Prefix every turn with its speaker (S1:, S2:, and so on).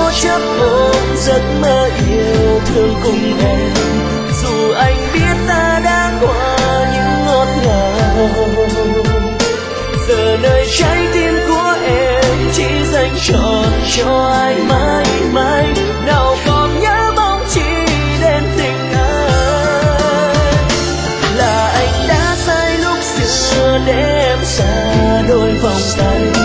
S1: cố chấp ôm giấc mơ yêu thương cùng em, dù anh biết ta đã qua những ngọt ngào. Giờ nơi trái tim của em chỉ dành trọn cho anh mãi mãi, nào còn nhớ bóng chỉ đến tình anh. Là anh đã sai lúc xưa để em xa đôi vòng tay,